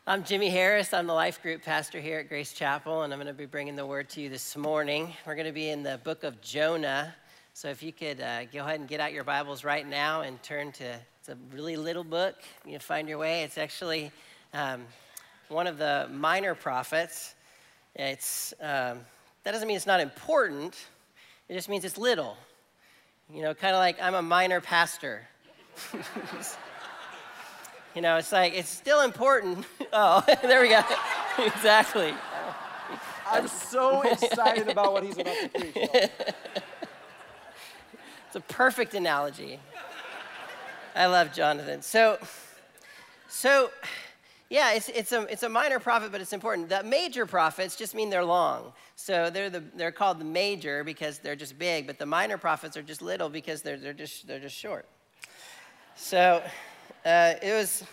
I'm Jimmy Harris. I'm the life group pastor here at Grace Chapel, and I'm going to be bringing the word to you this morning. We're going to be in the book of Jonah. So if you could go ahead and get out your Bibles right now and turn to, it's a really little book. You find your way. It's actually one of the minor prophets. That doesn't mean it's not important. It just means it's little. You know, kind of like I'm a minor pastor. You know, it's like, it's still important. Oh, there we go. Exactly. I'm so excited about what he's about to preach. It's a perfect analogy. I love Jonathan. So yeah, it's a minor prophet, but it's important. The major prophets just mean they're long. So they're called the major because they're just big, but the minor prophets are just little because they're just short. So it's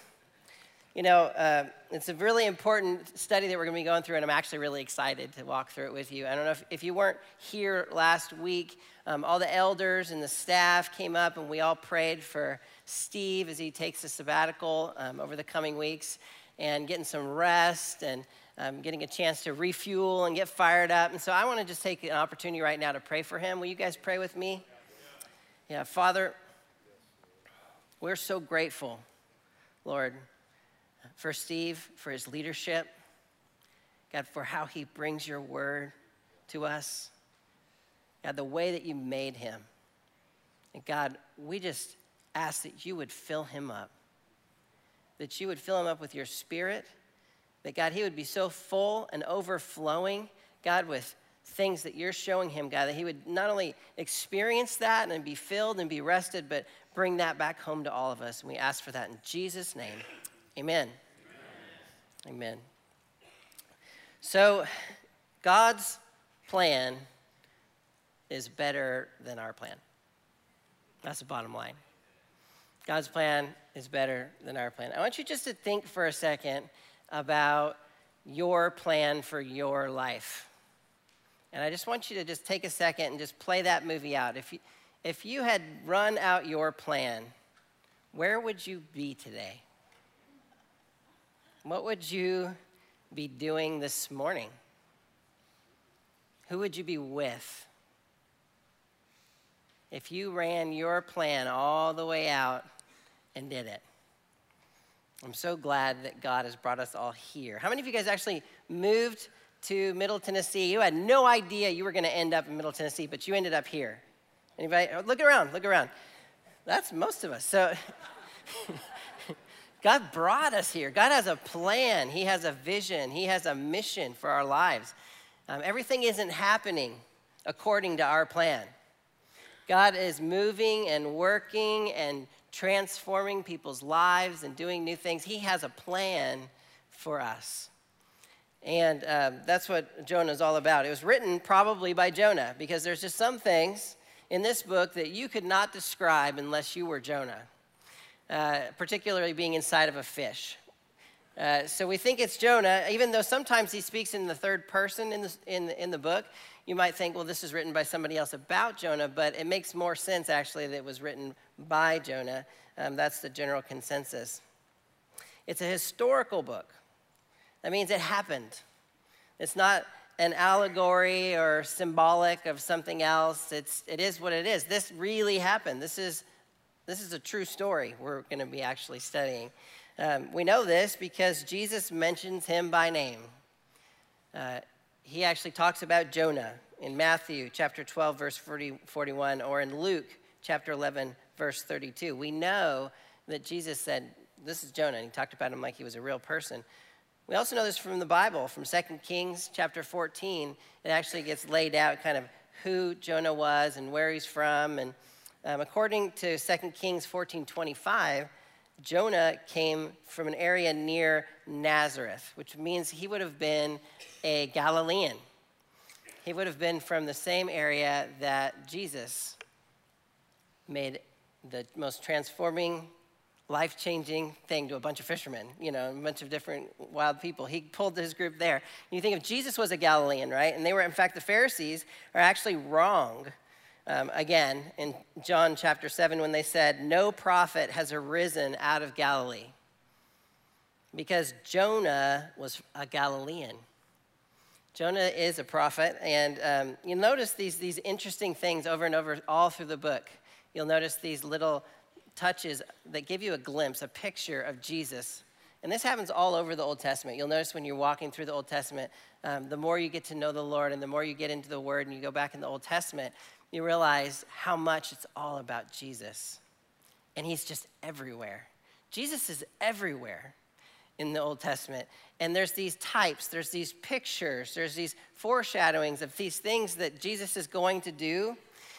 a really important study that we're going to be going through, and I'm actually really excited to walk through it with you. I don't know if you weren't here last week, all the elders and the staff came up, and we all prayed for Steve as he takes a sabbatical over the coming weeks, and getting some rest, and getting a chance to refuel and get fired up. And so I want to just take an opportunity right now to pray for him. Will you guys pray with me? Yeah, Father, we're so grateful, Lord, for Steve, for his leadership, God, for how he brings your word to us, God, the way that you made him. And God, we just ask that you would fill him up, that you would fill him up with your spirit, that God, he would be so full and overflowing, God, with things that you're showing him, God, that he would not only experience that and be filled and be rested, but bring that back home to all of us. And we ask for that in Jesus' name. Amen. Amen. So God's plan is better than our plan. That's the bottom line. God's plan is better than our plan. I want you just to think for a second about your plan for your life. And I just want you to just take a second and just play that movie out. If you had run out your plan, where would you be today? What would you be doing this morning? Who would you be with? If you ran your plan all the way out and did it. I'm so glad that God has brought us all here. How many of you guys actually moved to Middle Tennessee? You had no idea you were going to end up in Middle Tennessee, but you ended up here. Anybody? Look around. That's most of us. So God brought us here. God has a plan. He has a vision. He has a mission for our lives. Everything isn't happening according to our plan. God is moving and working and transforming people's lives and doing new things. He has a plan for us. And that's what Jonah is all about. It was written probably by Jonah because there's just some things in this book that you could not describe unless you were Jonah. Particularly being inside of a fish. So we think it's Jonah, even though sometimes he speaks in the third person in the book. You might think, well, this is written by somebody else about Jonah, but it makes more sense, actually, that it was written by Jonah. That's the general consensus. It's a historical book. That means it happened. It's not an allegory or symbolic of something else. It is what it is. This really happened. This is a true story we're going to be actually studying. We know this because Jesus mentions him by name. He actually talks about Jonah in Matthew chapter 12, verse 41, or in Luke chapter 11, verse 32. We know that Jesus said, this is Jonah, and he talked about him like he was a real person. We also know this from the Bible, from 2 Kings chapter 14. It actually gets laid out kind of who Jonah was and where he's from, and according to 2 Kings 14:25, Jonah came from an area near Nazareth, which means he would have been a Galilean. He would have been from the same area that Jesus made the most transforming, life-changing thing to a bunch of fishermen, a bunch of different wild people. He pulled his group there. You think if Jesus was a Galilean, right? And they were, in fact, the Pharisees are actually wrong. Again, in John chapter 7, when they said, no prophet has arisen out of Galilee. because Jonah was a Galilean. Jonah is a prophet, and you'll notice these interesting things over and over all through the book. You'll notice these little touches that give you a glimpse, a picture of Jesus. And this happens all over the Old Testament. You'll notice when you're walking through the Old Testament, the more you get to know the Lord and the more you get into the Word and you go back in the Old Testament, you realize how much it's all about Jesus. And he's just everywhere. Jesus is everywhere in the Old Testament. And there's these types, there's these pictures, there's these foreshadowings of these things that Jesus is going to do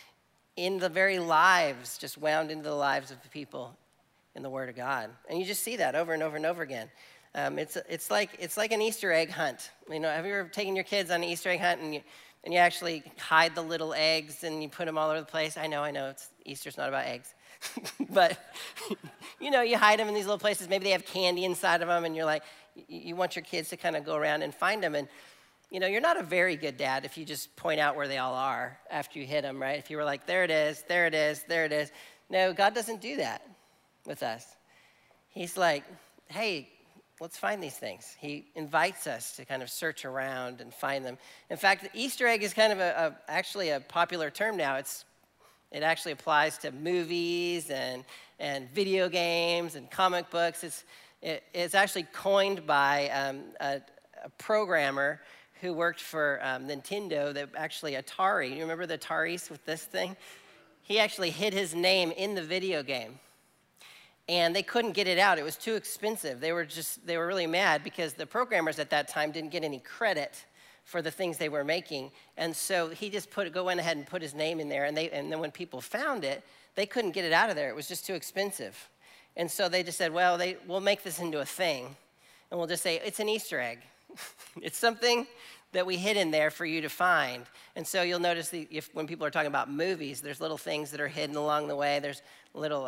in the very lives, just wound into the lives of the people in the Word of God. And you just see that over and over and over again. It's like an Easter egg hunt. You know, have you ever taken your kids on an Easter egg hunt and you actually hide the little eggs and you put them all over the place? I know, Easter's not about eggs. But, you know, you hide them in these little places. Maybe they have candy inside of them, and you're like, you want your kids to kind of go around and find them. And, you know, you're not a very good dad if you just point out where they all are after you hit them, right? If you were like, there it is, there it is, there it is. No, God doesn't do that with us. He's like, hey, let's find these things. He invites us to kind of search around and find them. In fact, the Easter egg is kind of actually a popular term now. It actually applies to movies and video games and comic books. It's actually coined by a programmer who worked for Nintendo, Atari. You remember the Ataris with this thing? He actually hid his name in the video game. And they couldn't get it out. It was too expensive. They were really mad because the programmers at that time didn't get any credit for the things they were making. And so he just went ahead and put his name in there. And then when people found it, they couldn't get it out of there. It was just too expensive. And so they just said, well, we'll make this into a thing. And we'll just say, it's an Easter egg. It's something that we hid in there for you to find. And so you'll notice when people are talking about movies, there's little things that are hidden along the way. There's little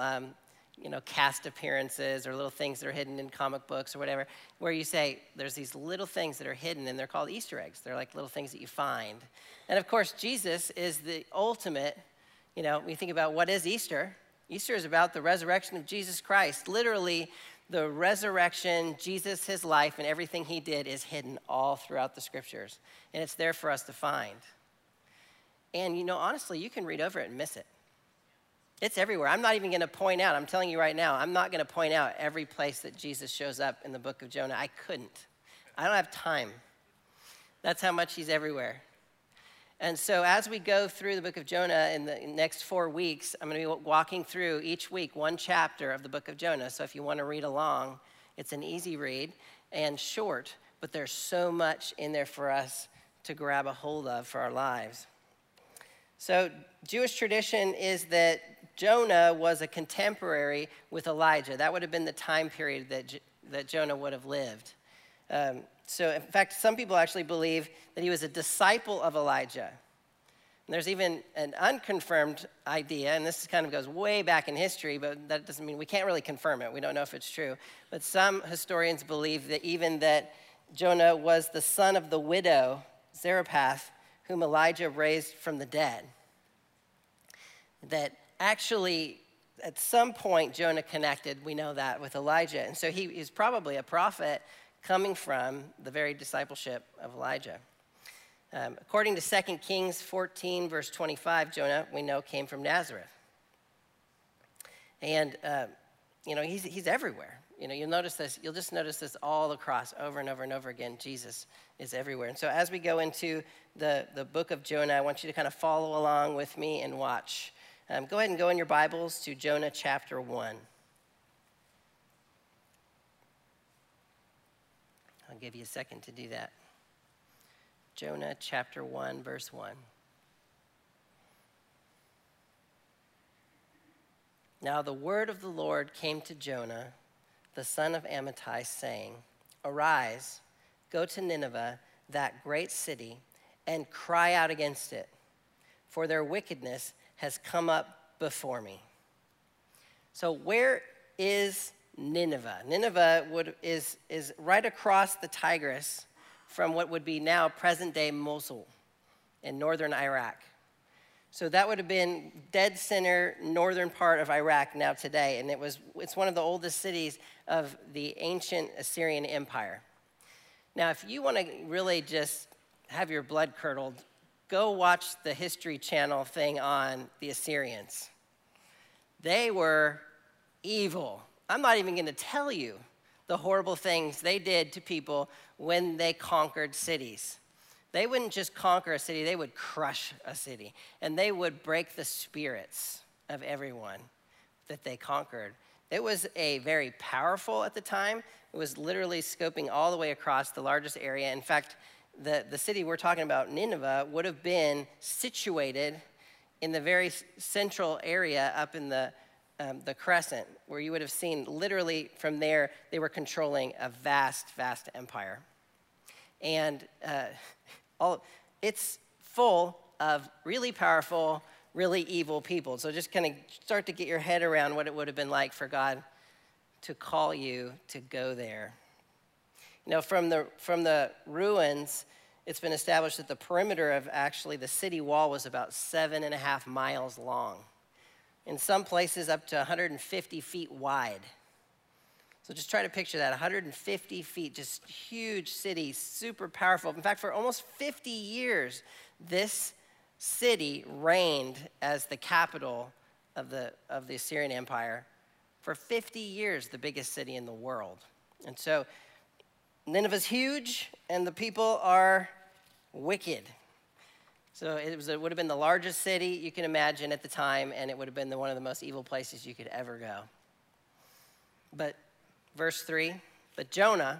cast appearances or little things that are hidden in comic books or whatever, where you say there's these little things that are hidden, and they're called Easter eggs. They're like little things that you find. And of course, Jesus is the ultimate, when you think about what is Easter, Easter is about the resurrection of Jesus Christ. Literally, the resurrection, Jesus, his life, and everything he did is hidden all throughout the scriptures. And it's there for us to find. And, honestly, you can read over it and miss it. It's everywhere. I'm not even going to point out, I'm telling you right now, I'm not going to point out every place that Jesus shows up in the book of Jonah. I couldn't. I don't have time. That's how much he's everywhere. And so as we go through the book of Jonah in the next 4 weeks, I'm going to be walking through each week one chapter of the book of Jonah. So if you want to read along, it's an easy read and short, but there's so much in there for us to grab a hold of for our lives. So Jewish tradition is that Jonah was a contemporary with Elijah. That would have been the time period that Jonah would have lived. So in fact, some people actually believe that he was a disciple of Elijah. And there's even an unconfirmed idea, and this kind of goes way back in history, but that doesn't mean we can't really confirm it. We don't know if it's true. But some historians believe that Jonah was the son of the widow, Zarephath, whom Elijah raised from the dead. That actually, at some point, Jonah connected, we know that, with Elijah. And so he is probably a prophet coming from the very discipleship of Elijah. According to 2 Kings 14, verse 25, Jonah, we know, came from Nazareth. And, he's everywhere. You'll notice this. You'll just notice this all across, over and over and over again. Jesus is everywhere. And so as we go into the book of Jonah, I want you to kind of follow along with me and watch. Go ahead and go in your Bibles to Jonah chapter 1. I'll give you a second to do that. Jonah chapter 1, verse 1. Now the word of the Lord came to Jonah, the son of Amittai, saying, Arise, go to Nineveh, that great city, and cry out against it, for their wickedness has come up before me. So where is Nineveh? Nineveh is right across the Tigris from what would be now present-day Mosul in northern Iraq. So that would have been dead center, northern part of Iraq now today. And it's one of the oldest cities of the ancient Assyrian Empire. Now, if you want to really just have your blood curdled, go watch the History Channel thing on the Assyrians. They were evil. I'm not even going to tell you the horrible things they did to people when they conquered cities. They wouldn't just conquer a city, they would crush a city. And they would break the spirits of everyone that they conquered. It was a very powerful at the time. It was literally scoping all the way across the largest area. In fact, the city we're talking about, Nineveh, would have been situated in the very central area up in the crescent, where you would have seen literally from there, they were controlling a vast, vast empire. And it's full of really powerful, really evil people. So just kind of start to get your head around what it would have been like for God to call you to go there. You know, from the ruins, it's been established that the perimeter of actually the city wall was about 7.5 miles long. In some places up to 150 feet wide. So just try to picture that, 150 feet, just huge city, super powerful. In fact, for almost 50 years, this city reigned as the capital of the Assyrian Empire. For 50 years, the biggest city in the world. And so Nineveh's huge, and the people are wicked. So it would have been the largest city you can imagine at the time, and it would have been one of the most evil places you could ever go. But verse 3, but Jonah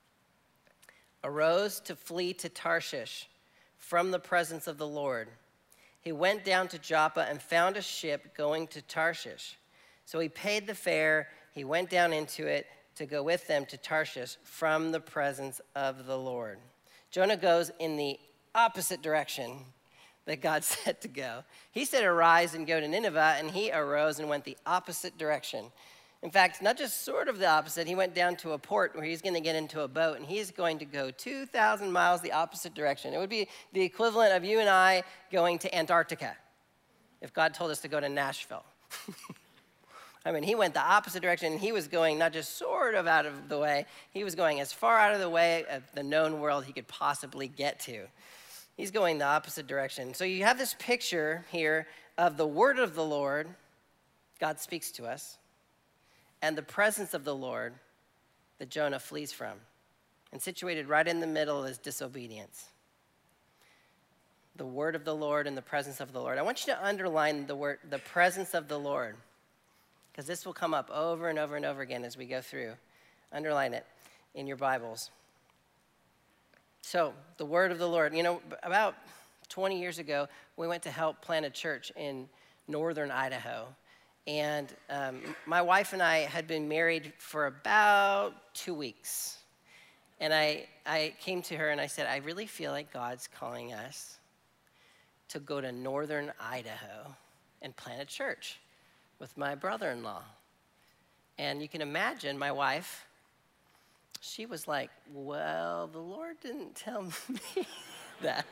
arose to flee to Tarshish from the presence of the Lord. He went down to Joppa and found a ship going to Tarshish. So he paid the fare, he went down into it to go with them to Tarshish from the presence of the Lord. Jonah goes in the opposite direction that God said to go. He said, arise and go to Nineveh, and he arose and went the opposite direction. In fact, not just sort of the opposite, he went down to a port where he's going to get into a boat, and he's going to go 2,000 miles the opposite direction. It would be the equivalent of you and I going to Antarctica if God told us to go to Nashville. I mean, he went the opposite direction, and he was going not just sort of out of the way, he was going as far out of the way of the known world he could possibly get to. He's going the opposite direction. So you have this picture here of the word of the Lord, God speaks to us, and the presence of the Lord that Jonah flees from, and situated right in the middle is disobedience. The word of the Lord and the presence of the Lord. I want you to underline the word, the presence of the Lord, because this will come up over and over and over again as we go through. Underline it in your Bibles. So, the word of the Lord. You know, about 20 years ago, we went to help plant a church in northern Idaho. And my wife and I had been married for about 2 weeks. And I came to her and I said, I really feel like God's calling us to go to northern Idaho and plant a church with my brother-in-law. And you can imagine my wife, she was like, well, the Lord didn't tell me that.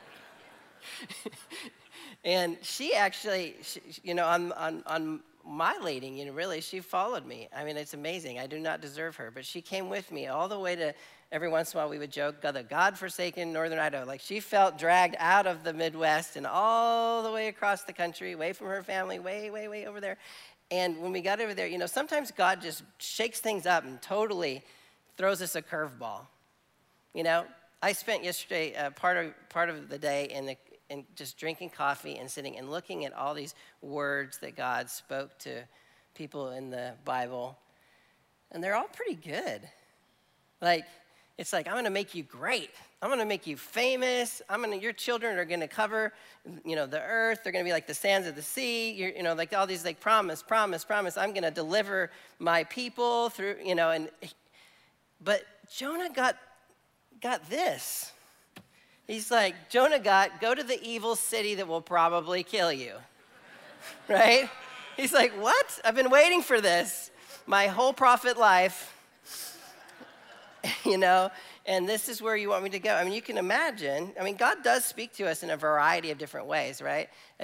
And she actually, you know, on my leading, you know, really, she followed me. I mean, it's amazing. I do not deserve her. But she came with me all the way to, every once in a while we would joke, the God-forsaken northern Idaho. Like, she felt dragged out of the Midwest and all the way across the country, away from her family, way, way, way over there. And when we got over there, you know, sometimes God just shakes things up and totally throws us a curveball. You know, I spent yesterday part of the day in just drinking coffee and sitting and looking at all these words that God spoke to people in the Bible, and they're all pretty good. Like, it's like, I'm going to make you great. I'm going to make you famous. Your children are going to cover, you know, the earth. They're going to be like the sands of the sea. You know, like all these, like, promise. I'm going to deliver my people through, you know, but Jonah got this. He's like, Jonah go to the evil city that will probably kill you, right? He's like, what? I've been waiting for this my whole prophet life, you know, and this is where you want me to go. I mean, you can imagine, I mean, God does speak to us in a variety of different ways, right?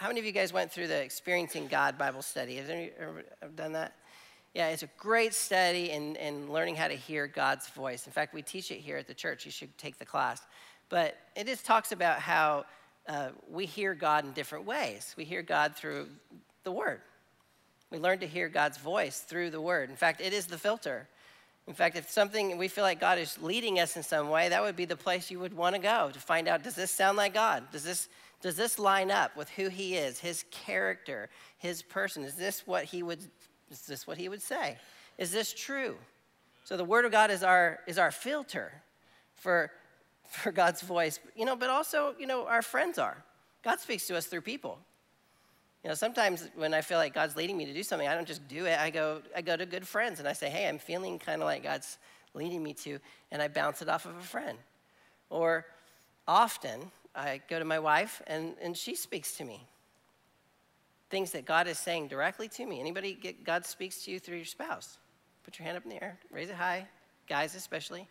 how many of you guys went through the Experiencing God Bible study? Has anyone ever done that? Yeah, it's a great study in learning how to hear God's voice. In fact, we teach it here at the church. You should take the class. But it just talks about how we hear God in different ways. We hear God through the Word. We learn to hear God's voice through the Word. In fact, it is the filter. In fact, if something we feel like God is leading us in some way, that would be the place you would want to go to find out, does this sound like God? Does this line up with who he is, his character, his person? Is this what he would say? Is this true? So the Word of God is our filter for God's voice, but also, our friends are. God speaks to us through people. Sometimes when I feel like God's leading me to do something, I don't just do it. I go to good friends and I say, hey, I'm feeling kind of like God's leading me to, and I bounce it off of a friend. Or often I go to my wife and she speaks to me. Things that God is saying directly to me. Anybody get God speaks to you through your spouse? Put your hand up in the air, raise it high, guys especially.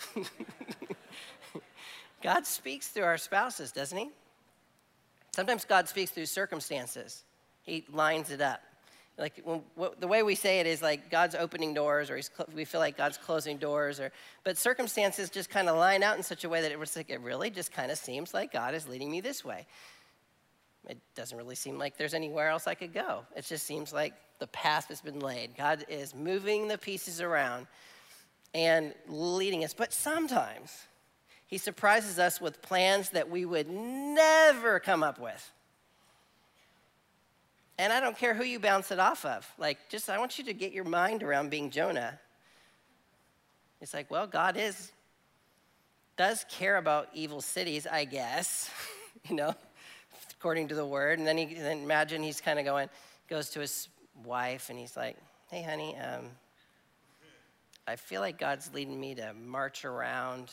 God speaks through our spouses, doesn't he? Sometimes God speaks through circumstances. He lines it up. Like the way we say it is like God's opening doors, or we feel like God's closing doors, but circumstances just kind of line out in such a way that it really just kind of seems like God is leading me this way. It doesn't really seem like there's anywhere else I could go. It just seems like the path has been laid. God is moving the pieces around and leading us. But sometimes he surprises us with plans that we would never come up with. And I don't care who you bounce it off of. I want you to get your mind around being Jonah. It's like, well, God does care about evil cities, I guess, according to the Word. And then imagine he's kind of goes to his wife, and he's like, hey, honey, I feel like God's leading me to march around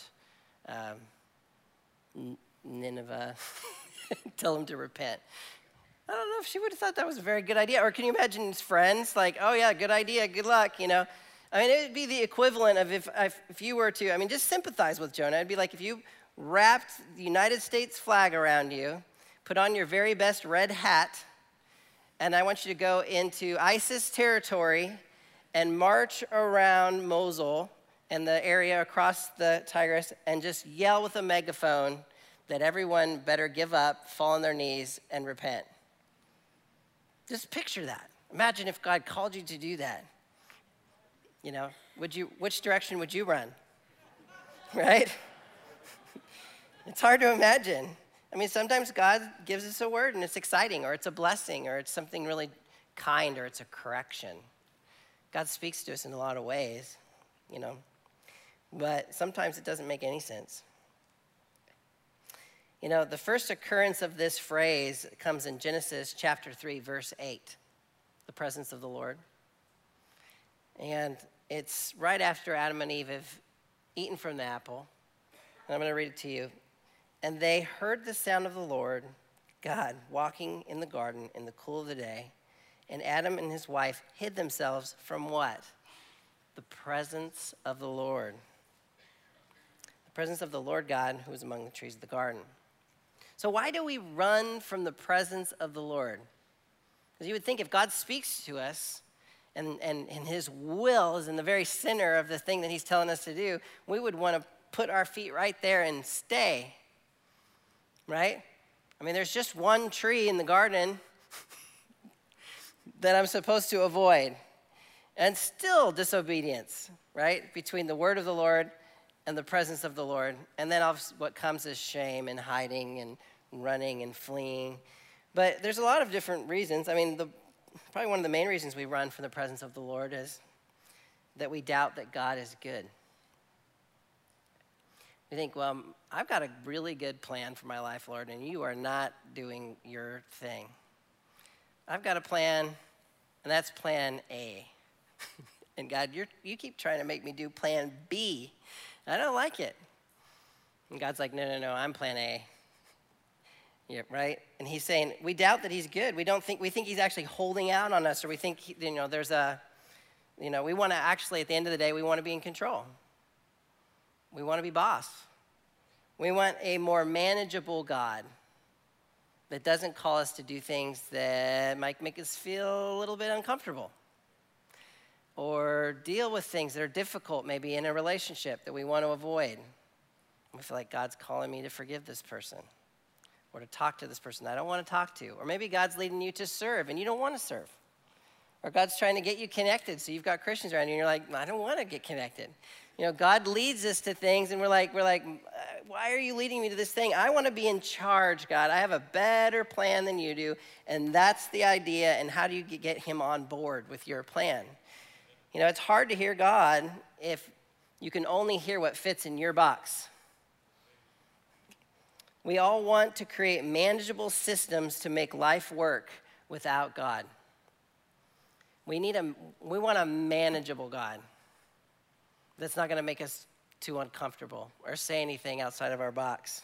Nineveh, tell him to repent. I don't know if she would have thought that was a very good idea. Or can you imagine his friends like, oh yeah, good idea, good luck, I mean, it would be the equivalent of if you were to, just sympathize with Jonah. It'd be like if you wrapped the United States flag around you, put on your very best red hat, and I want you to go into ISIS territory and march around Mosul and the area across the Tigris and just yell with a megaphone that everyone better give up, fall on their knees, and repent. Just picture that. Imagine if God called you to do that. Which direction would you run? Right? It's hard to imagine. Sometimes God gives us a word and it's exciting, or it's a blessing, or it's something really kind, or it's a correction. God speaks to us in a lot of ways, but sometimes it doesn't make any sense. The first occurrence of this phrase comes in Genesis chapter 3, verse 8, the presence of the Lord. And it's right after Adam and Eve have eaten from the apple. And I'm going to read it to you. And they heard the sound of the Lord, God, walking in the garden in the cool of the day. And Adam and his wife hid themselves from what? The presence of the Lord. The presence of the Lord God who was among the trees of the garden. So why do we run from the presence of the Lord? Because you would think if God speaks to us and his will is in the very center of the thing that he's telling us to do, we would want to put our feet right there and stay, right? There's just one tree in the garden that I'm supposed to avoid. And still disobedience, right? Between the word of the Lord and the presence of the Lord. And then what comes is shame and hiding and running and fleeing. But there's a lot of different reasons. Probably one of the main reasons we run from the presence of the Lord is that we doubt that God is good. We think, well, I've got a really good plan for my life, Lord, and you are not doing your thing. I've got a plan, and that's plan A. And God, you keep trying to make me do plan B. I don't like it. And God's like, no, I'm plan A. Yeah, right? And he's saying, we doubt that he's good. We think he's actually holding out on us, or we think, we want to actually, at the end of the day, we want to be in control. We want to be boss. We want a more manageable God. that doesn't call us to do things that might make us feel a little bit uncomfortable, or deal with things that are difficult maybe in a relationship that we want to avoid. We feel like God's calling me to forgive this person or to talk to this person I don't want to talk to. Or maybe God's leading you to serve and you don't want to serve. Or God's trying to get you connected, so you've got Christians around you and you're like, I don't want to get connected. You know, God leads us to things and we're like, why are you leading me to this thing? I want to be in charge, God. I have a better plan than you do. And that's the idea. And how do you get him on board with your plan? You know, it's hard to hear God if you can only hear what fits in your box. We all want to create manageable systems to make life work without God. We want a manageable God that's not going to make us too uncomfortable or say anything outside of our box.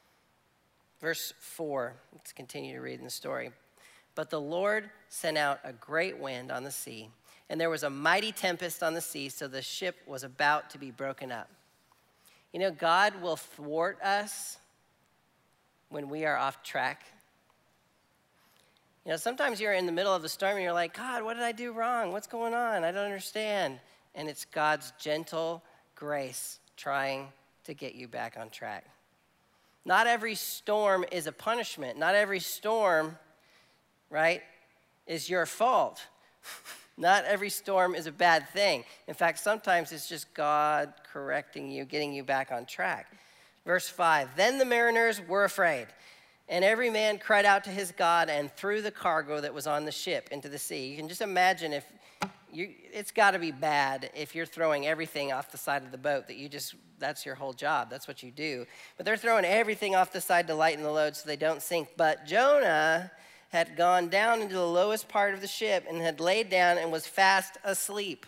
Verse 4, let's continue to read in the story. But the Lord sent out a great wind on the sea, and there was a mighty tempest on the sea, so the ship was about to be broken up. You know, God will thwart us when we are off track. You know, sometimes you're in the middle of the storm and you're like, God, what did I do wrong? What's going on? I don't understand. And it's God's gentle grace trying to get you back on track. Not every storm is a punishment. Not every storm, right, is your fault. Not every storm is a bad thing. In fact, sometimes it's just God correcting you, getting you back on track. Verse 5, then the mariners were afraid, and every man cried out to his God and threw the cargo that was on the ship into the sea. You can just imagine it's got to be bad if you're throwing everything off the side of the boat that's your whole job. That's what you do. But they're throwing everything off the side to lighten the load so they don't sink. But Jonah had gone down into the lowest part of the ship and had laid down and was fast asleep.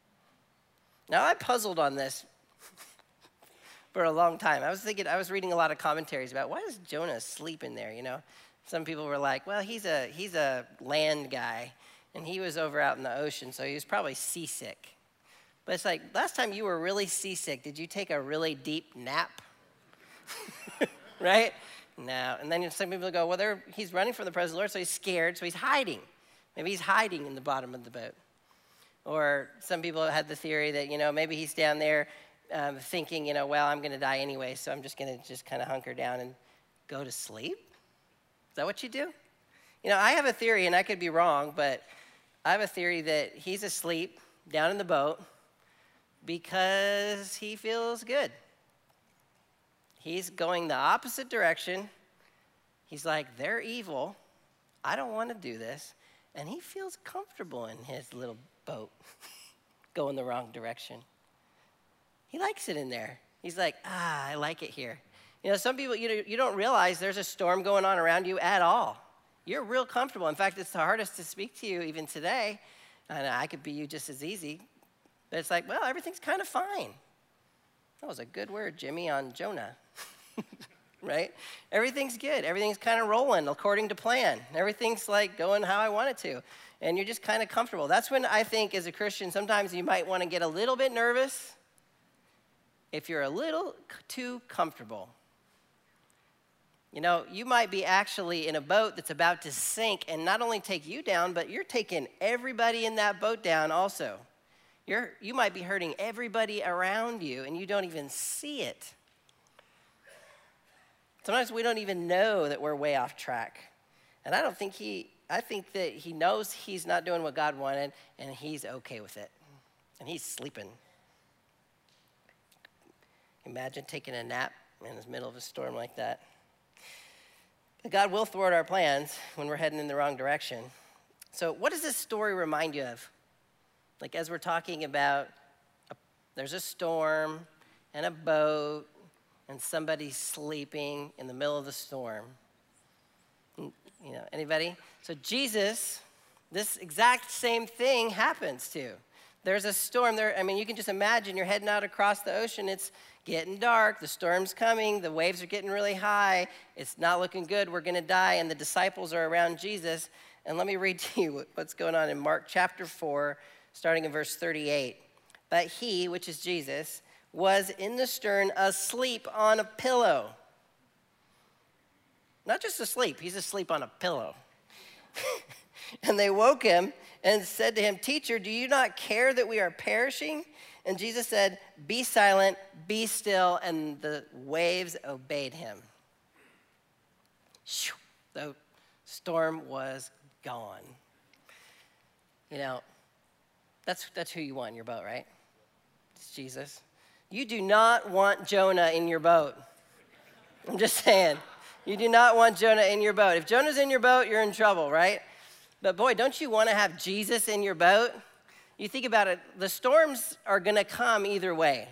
Now, I puzzled on this for a long time. I was reading a lot of commentaries about why does Jonah sleep in there, you know? Some people were like, well, he's a land guy, and he was over out in the ocean, so he was probably seasick. But it's like, last time you were really seasick, did you take a really deep nap? Right? No. And then some people go, well, he's running from the presence of the Lord, so he's scared, so he's hiding. Maybe he's hiding in the bottom of the boat. Or some people had the theory that, you know, maybe he's down there thinking, you know, well, I'm going to die anyway, so I'm just going to just kind of hunker down and go to sleep? Is that what you do? You know, I have a theory, and I could be wrong, but I have a theory that he's asleep down in the boat because he feels good. He's going the opposite direction. He's like, they're evil. I don't want to do this. And he feels comfortable in his little boat going the wrong direction. He likes it in there. He's like, I like it here. You know, some people, you don't realize there's a storm going on around you at all. You're real comfortable. In fact, it's the hardest to speak to you even today. And I could be you just as easy. But it's like, well, everything's kind of fine. That was a good word, Jimmy, on Jonah. Right? Everything's good. Everything's kind of rolling according to plan. Everything's like going how I want it to. And you're just kind of comfortable. That's when I think as a Christian, sometimes you might want to get a little bit nervous if you're a little too comfortable. You know, you might be actually in a boat that's about to sink and not only take you down, but you're taking everybody in that boat down also. You might be hurting everybody around you and you don't even see it. Sometimes we don't even know that we're way off track. And I think that he knows he's not doing what God wanted and he's okay with it. And he's sleeping. Imagine taking a nap in the middle of a storm like that. But God will thwart our plans when we're heading in the wrong direction. So what does this story remind you of? Like as we're talking about, there's a storm and a boat and somebody's sleeping in the middle of the storm. You know, anybody? So Jesus, this exact same thing happens to. There's a storm there. I mean, you can just imagine you're heading out across the ocean. It's getting dark. The storm's coming. The waves are getting really high. It's not looking good. We're going to die. And the disciples are around Jesus. And let me read to you what's going on in Mark chapter 4, starting in verse 38. But he, which is Jesus, was in the stern asleep on a pillow. Not just asleep, he's asleep on a pillow. And they woke him and said to him, "Teacher, do you not care that we are perishing?" And Jesus said, "Be silent, be still," and the waves obeyed him. The storm was gone. You know, that's who you want in your boat, right? It's Jesus. You do not want Jonah in your boat. I'm just saying. You do not want Jonah in your boat. If Jonah's in your boat, you're in trouble, right? But boy, don't you want to have Jesus in your boat? You think about it, the storms are going to come either way.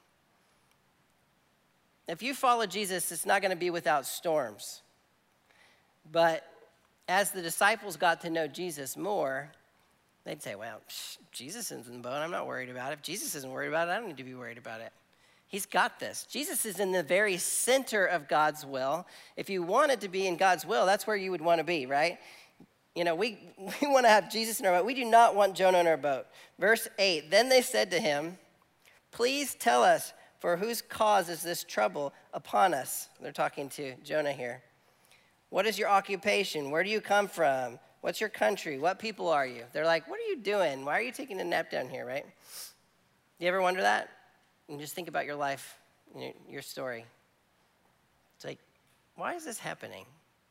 If you follow Jesus, it's not going to be without storms. But as the disciples got to know Jesus more, they'd say, well, Jesus is in the boat. I'm not worried about it. If Jesus isn't worried about it, I don't need to be worried about it. He's got this. Jesus is in the very center of God's will. If you wanted to be in God's will, that's where you would want to be, right? You know, we want to have Jesus in our boat. We do not want Jonah in our boat. Verse 8, then they said to him, "Please tell us, for whose cause is this trouble upon us?" They're talking to Jonah here. "What is your occupation? Where do you come from? What's your country? What people are you?" They're like, "What are you doing? Why are you taking a nap down here," right? You ever wonder that? And just think about your life, your story. It's like, why is this happening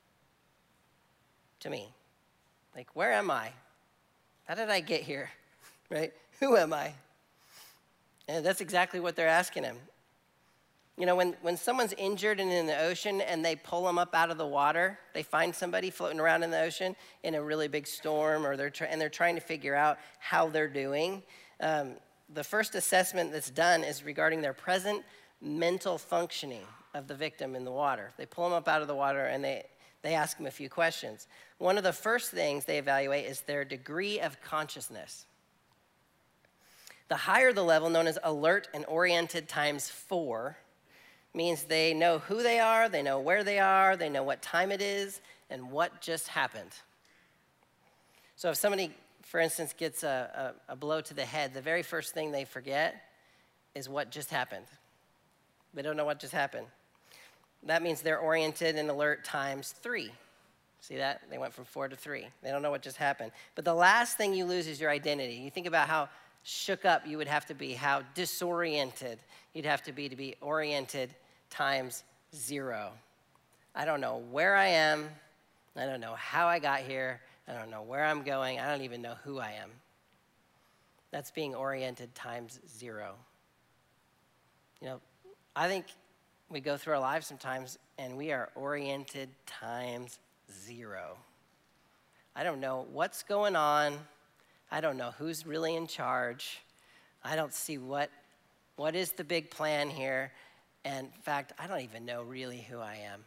to me? Like, where am I? How did I get here, right? Who am I? And that's exactly what they're asking him. You know, when someone's injured and in the ocean and they pull them up out of the water, they find somebody floating around in the ocean in a really big storm, or they're trying to figure out how they're doing. The first assessment that's done is regarding their present mental functioning of the victim in the water. They pull them up out of the water and they ask them a few questions. One of the first things they evaluate is their degree of consciousness. The higher the level, known as alert and oriented times 4, means they know who they are, they know where they are, they know what time it is, and what just happened. So if somebody, for instance, gets a blow to the head, the very first thing they forget is what just happened. They don't know what just happened. That means they're oriented and alert times 3. See that? They went from 4 to 3. They don't know what just happened. But the last thing you lose is your identity. You think about how shook up you would have to be, how disoriented you'd have to be oriented times 0. I don't know where I am. I don't know how I got here. I don't know where I'm going. I don't even know who I am. That's being oriented times 0. You know, I think we go through our lives sometimes and we are oriented times 0. I don't know what's going on. I don't know who's really in charge. I don't see what is the big plan here. And in fact, I don't even know really who I am.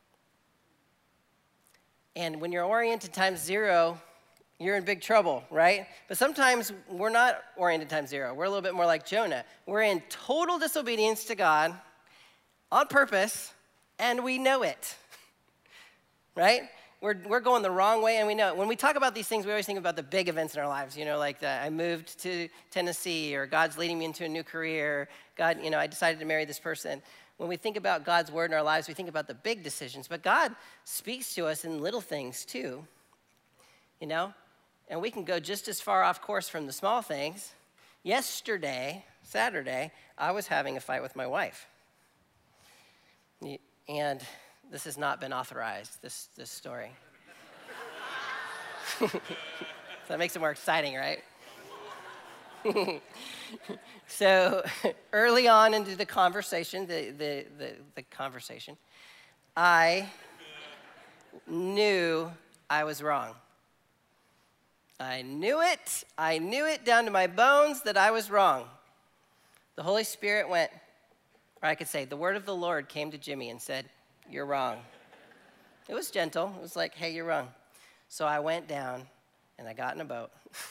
And when you're oriented times 0, you're in big trouble, right? But sometimes we're not oriented times 0. We're a little bit more like Jonah. We're in total disobedience to God on purpose, and we know it, right? We're going the wrong way, and we know it. When we talk about these things, we always think about the big events in our lives, you know, like I moved to Tennessee, or God's leading me into a new career. God, you know, I decided to marry this person. When we think about God's word in our lives, we think about the big decisions, but God speaks to us in little things too, you know? And we can go just as far off course from the small things. Yesterday, Saturday, I was having a fight with my wife. And this has not been authorized, this story. So that makes it more exciting, right? So early on into the conversation, the conversation, I knew I was wrong. I knew it down to my bones that I was wrong. The Holy Spirit went, or I could say, the word of the Lord came to Jimmy and said, "You're wrong." It was gentle. It was like, "Hey, you're wrong." So I went down and I got in a boat.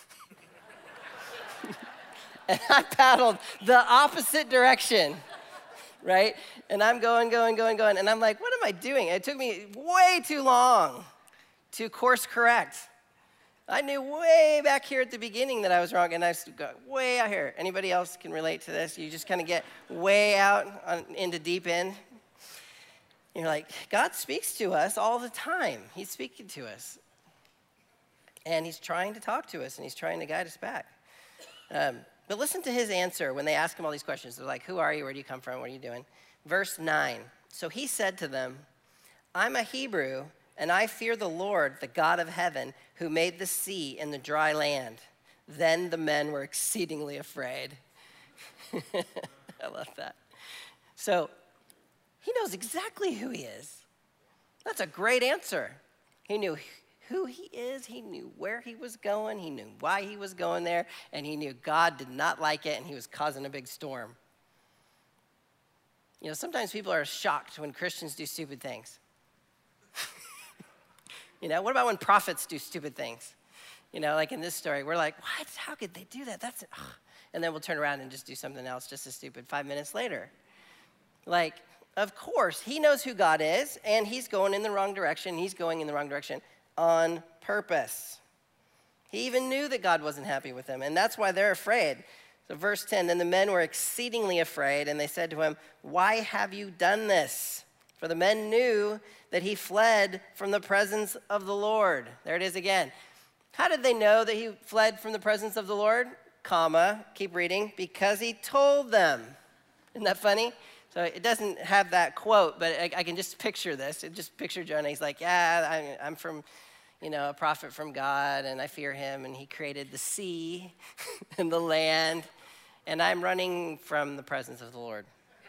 And I paddled the opposite direction, right? And I'm going. And I'm like, what am I doing? It took me way too long to course correct. I knew way back here at the beginning that I was wrong, and I got way out here. Anybody else can relate to this? You just kind of get way out into deep end. You're like, God speaks to us all the time. He's speaking to us. And he's trying to talk to us, and he's trying to guide us back. But listen to his answer when they ask him all these questions. They're like, who are you? Where do you come from? What are you doing? Verse 9. So he said to them, I'm a Hebrew, and I fear the Lord, the God of heaven, who made the sea and the dry land. Then the men were exceedingly afraid. I love that. So he knows exactly who he is. That's a great answer. He knew who he is. He knew where he was going. He knew why he was going there. And he knew God did not like it, and he was causing a big storm. You know, sometimes people are shocked when Christians do stupid things. You know, what about when prophets do stupid things? You know, like in this story, we're like, what? How could they do that? And then we'll turn around and just do something else just as stupid 5 minutes later. Like, of course, he knows who God is, and he's going in the wrong direction. He's going in the wrong direction on purpose. He even knew that God wasn't happy with him, and that's why they're afraid. So verse 10, then the men were exceedingly afraid, and they said to him, why have you done this? For the men knew that he fled from the presence of the Lord. There it is again. How did they know that he fled from the presence of the Lord? Comma, keep reading, because he told them. Isn't that funny? So it doesn't have that quote, but I can just picture this. Just picture Jonah. He's like, yeah, I'm from, you know, a prophet from God, and I fear him, and he created the sea and the land, and I'm running from the presence of the Lord.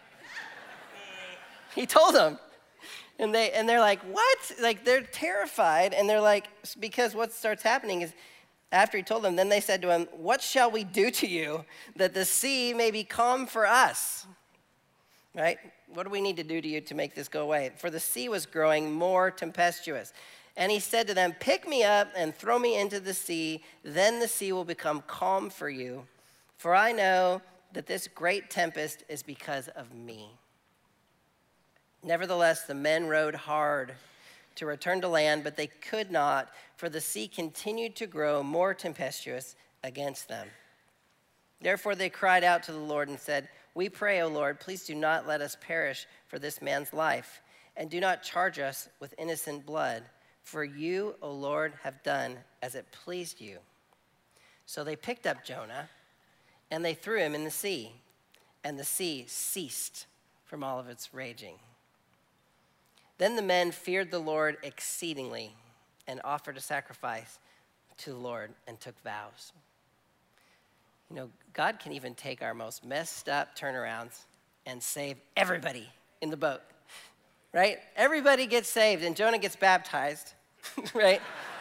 He told them. And they're like, what? Like, they're terrified, and they're like, because what starts happening is, after he told them, then they said to him, what shall we do to you that the sea may be calm for us? Right? What do we need to do to you to make this go away? For the sea was growing more tempestuous. And he said to them, pick me up and throw me into the sea, then the sea will become calm for you. For I know that this great tempest is because of me. Nevertheless, the men rowed hard to return to land, but they could not, for the sea continued to grow more tempestuous against them. Therefore they cried out to the Lord and said, we pray, O Lord, please do not let us perish for this man's life, and do not charge us with innocent blood, for you, O Lord, have done as it pleased you. So they picked up Jonah, and they threw him in the sea, and the sea ceased from all of its raging. Then the men feared the Lord exceedingly and offered a sacrifice to the Lord and took vows. You know, God can even take our most messed up turnarounds and save everybody in the boat, right? Everybody gets saved, and Jonah gets baptized, right?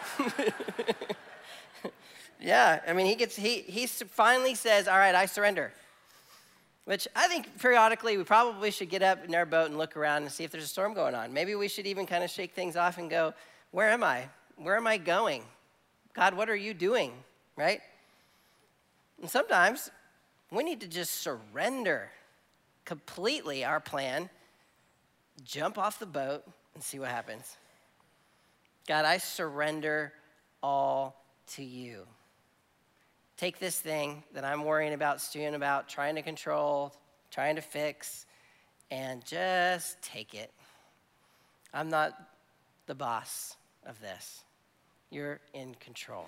Yeah, I mean, he finally says, all right, I surrender. Which I think periodically we probably should get up in our boat and look around and see if there's a storm going on. Maybe we should even kind of shake things off and go, where am I? Where am I going? God, what are you doing, right? And sometimes we need to just surrender completely our plan, jump off the boat, and see what happens. God, I surrender all to you. Take this thing that I'm worrying about, stewing about, trying to control, trying to fix, and just take it. I'm not the boss of this. You're in control.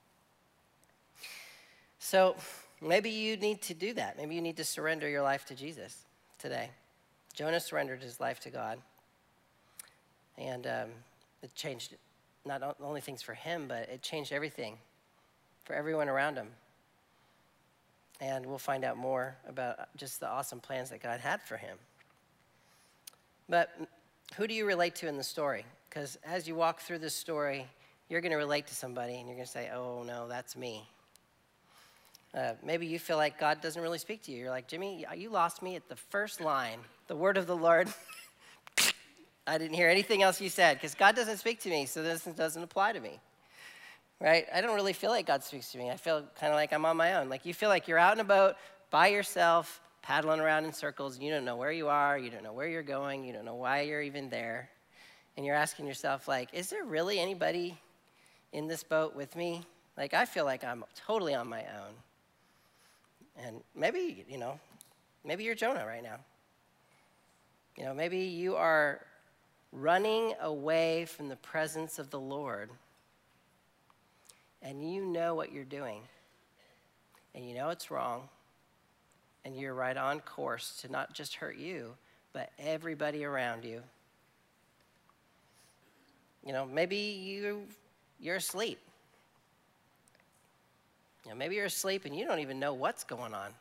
So maybe you need to do that. Maybe you need to surrender your life to Jesus today. Jonah surrendered his life to God. And it changed not only things for him, but it changed everything for everyone around him. And we'll find out more about just the awesome plans that God had for him. But who do you relate to in the story? Because as you walk through this story, you're going to relate to somebody, and you're going to say, oh, no, that's me. Maybe you feel like God doesn't really speak to you. You're like, Jimmy, you lost me at the first line, the word of the Lord. I didn't hear anything else you said, because God doesn't speak to me, so this doesn't apply to me. Right? I don't really feel like God speaks to me. I feel kind of like I'm on my own. Like you feel like you're out in a boat by yourself, paddling around in circles. You don't know where you are. You don't know where you're going. You don't know why you're even there. And you're asking yourself, like, is there really anybody in this boat with me? Like, I feel like I'm totally on my own. And maybe, maybe you're Jonah right now. Maybe you are running away from the presence of the Lord, and you know what you're doing, and you know it's wrong, and you're right on course to not just hurt you, but everybody around you. You know, maybe you're asleep. You know, maybe you're asleep and you don't even know what's going on.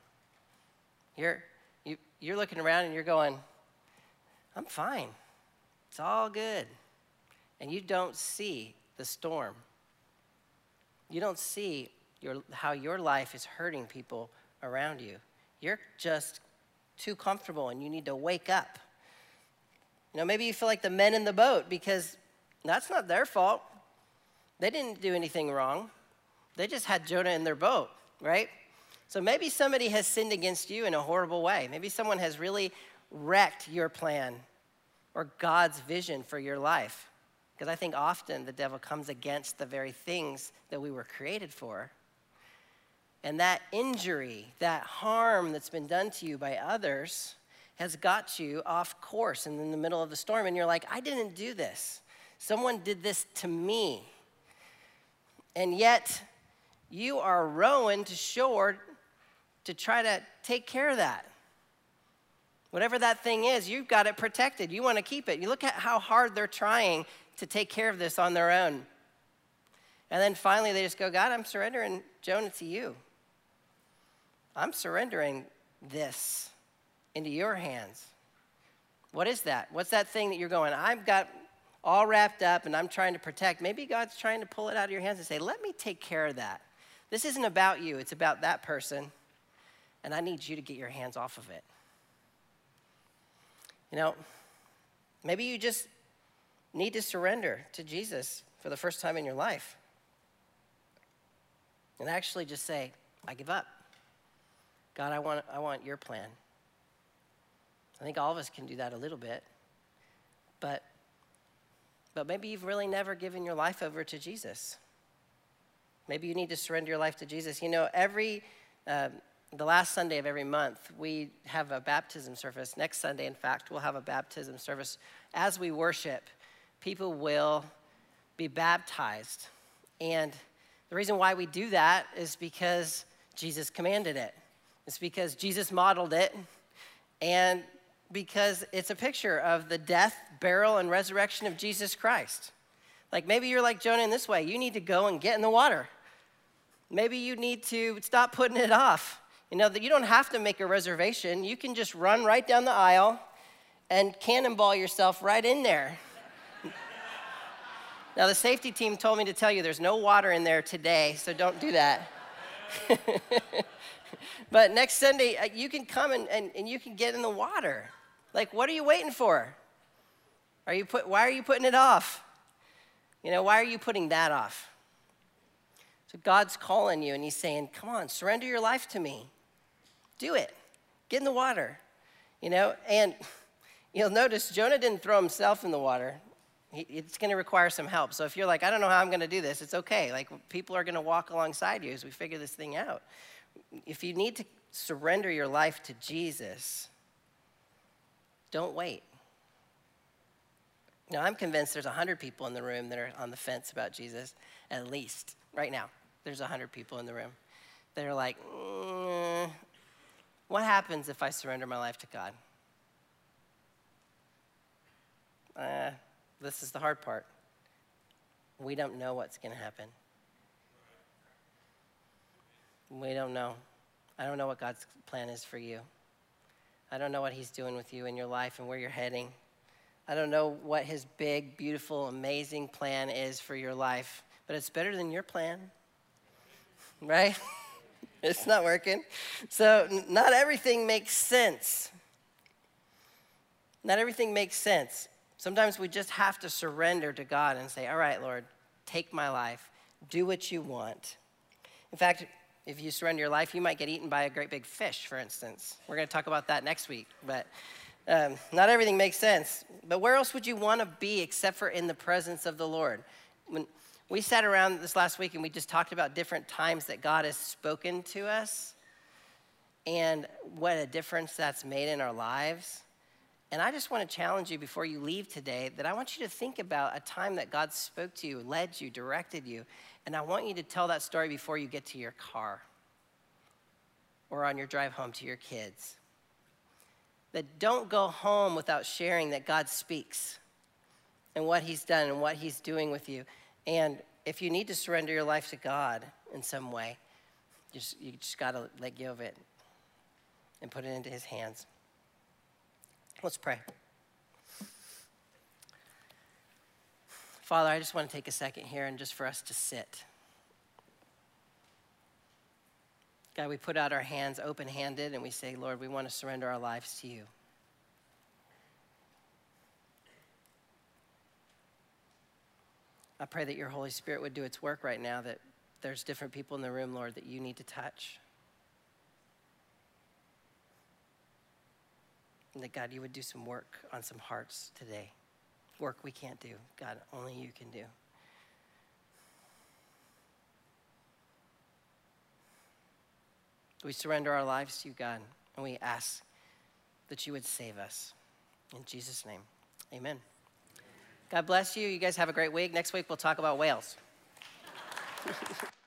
You're looking around and you're going, I'm fine. It's all good. And you don't see the storm. You don't see how your life is hurting people around you. You're just too comfortable and you need to wake up. You know, maybe you feel like the men in the boat because that's not their fault. They didn't do anything wrong. They just had Jonah in their boat, right? So maybe somebody has sinned against you in a horrible way. Maybe someone has really wrecked your plan or God's vision for your life. Because I think often the devil comes against the very things that we were created for. And that injury, that harm that's been done to you by others has got you off course and in the middle of the storm. And you're like, I didn't do this. Someone did this to me. And yet, you are rowing to shore to try to take care of that. Whatever that thing is, you've got it protected. You want to keep it. You look at how hard they're trying to take care of this on their own. And then finally, they just go, God, I'm surrendering Jonah to you. I'm surrendering this into your hands. What is that? What's that thing that you're going, I've got all wrapped up and I'm trying to protect? Maybe God's trying to pull it out of your hands and say, let me take care of that. This isn't about you. It's about that person. And I need you to get your hands off of it. You know, maybe you just need to surrender to Jesus for the first time in your life. And actually just say, I give up. God, I want your plan. I think all of us can do that a little bit. But maybe you've really never given your life over to Jesus. Maybe you need to surrender your life to Jesus. You know, the last Sunday of every month, we have a baptism service. Next Sunday, in fact, we'll have a baptism service. As we worship, people will be baptized. And the reason why we do that is because Jesus commanded it. It's because Jesus modeled it. And because it's a picture of the death, burial, and resurrection of Jesus Christ. Like maybe you're like Jonah in this way. You need to go and get in the water. Maybe you need to stop putting it off. You know, that you don't have to make a reservation. You can just run right down the aisle and cannonball yourself right in there. Now, the safety team told me to tell you there's no water in there today, so don't do that. But next Sunday, you can come and you can get in the water. Like, what are you waiting for? Why are you putting it off? You know, why are you putting that off? So God's calling you, and he's saying, come on, surrender your life to me. Do it. Get in the water. You know, and you'll notice Jonah didn't throw himself in the water. It's going to require some help. So if you're like, I don't know how I'm going to do this, it's okay. Like, people are going to walk alongside you as we figure this thing out. If you need to surrender your life to Jesus, don't wait. Now, I'm convinced there's 100 people in the room that are on the fence about Jesus, at least. Right now, there's 100 people in the room that are like, what happens if I surrender my life to God? This is the hard part. We don't know what's going to happen. We don't know. I don't know what God's plan is for you. I don't know what he's doing with you in your life and where you're heading. I don't know what his big, beautiful, amazing plan is for your life, but it's better than your plan, right? It's not working. So not everything makes sense. Not everything makes sense. Sometimes we just have to surrender to God and say, all right, Lord, take my life. Do what you want. In fact, if you surrender your life, you might get eaten by a great big fish, for instance. We're going to talk about that next week. But not everything makes sense. But where else would you want to be except for in the presence of the Lord? When we sat around this last week and we just talked about different times that God has spoken to us and what a difference that's made in our lives. And I just want to challenge you before you leave today that I want you to think about a time that God spoke to you, led you, directed you. And I want you to tell that story before you get to your car or on your drive home to your kids. That don't go home without sharing that God speaks and what he's done and what he's doing with you. And if you need to surrender your life to God in some way, you just got to let go of it and put it into his hands. Let's pray. Father, I just want to take a second here and just for us to sit. God, we put out our hands open-handed and we say, Lord, we want to surrender our lives to you. I pray that your Holy Spirit would do its work right now, that there's different people in the room, Lord, that you need to touch. And that, God, you would do some work on some hearts today. Work we can't do. God, only you can do. We surrender our lives to you, God, and we ask that you would save us. In Jesus' name, amen. God bless you. You guys have a great week. Next week, we'll talk about whales.